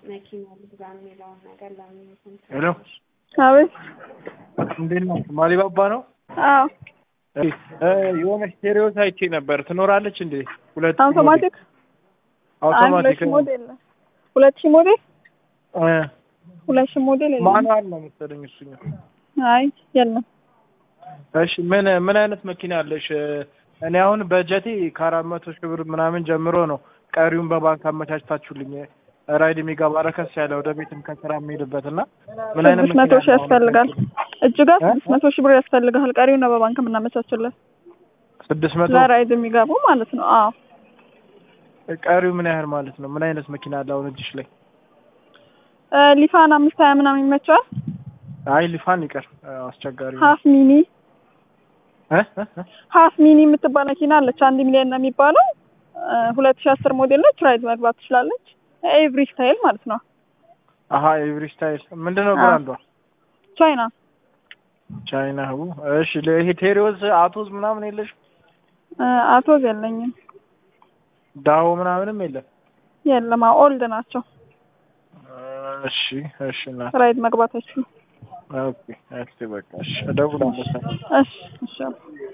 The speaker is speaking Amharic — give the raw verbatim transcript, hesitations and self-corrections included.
መኪና ልግዛ የሚለውን ነገር ለምን ሄሎ አቤት እንዴት ነው? ማሊባባ ነው? አዎ እሺ የሆነ ስቴሪዮ አይቼ ነበር ትኖራለች እንዴ? ሁለት አውቶማቲክ አውቶማቲክ ሞዴል ሁለት ሺህ ሞዴል እ ሁለት ሺህ ሞዴል የለም። ማኑዋል ነው መሰለኝ እሱኛው። አይ የለም። እሺ ምን ምን አይነት መኪና አለሽ? እኔ አሁን በጀቴ ከአራት መቶ ሺህ ብር ምናምን ጀምሮ ነው። ቀሪውን በባንክ አመቻችታችሁልኝ ራይድ የሚገባ ረከስ ያለ ወደ ቤትም ከስራ የምሄድበትና ምን አይነት ስድስት መቶ ሺህ ያስፈልጋል። እጅጋ ስድስት መቶ ሺህ ብር ያስፈልጋል። ቀሪውን ነው በባንክ የምናመቻችለት። ስድስት መቶ ለራይድ የሚገቡ ማለት ነው። አዎ ቀሪው ምን ያህል ማለት ነው? ምን አይነት መኪና አለ አሁን እጅሽ ላይ? ሊፋን አምስት ሀያ ምናምን ይመቸዋል። አይ ሊፋን ይቀር አስቸጋሪ ነው። ሀፍ ሚኒ እ ሀፍ ሚኒ የምትባል መኪና አለች። አንድ ሚሊዮን ነው የሚባለው። ሁለት ሺህ አስር ሞዴል ነች። ራይድ መግባት ትችላለች። ኤቭሪ ስታይል ማለት ነው። አሃ ኤቭሪ ስታይል ምንድነው ብራንዷ? ቻይና ቻይና ነው። እሺ ለይሄ ቴሪዮስ አቶዝ ምናምን የለሽ? አቶዝ የለኝም። ዳው ምናምንም የለም? የለም ኦልድ ናቸው። እሺ እሺ እና ራይድ መግባት አይችሉም። ኦኬ እሺ በቃ እሺ እደውላለሁ። እሺ እሺ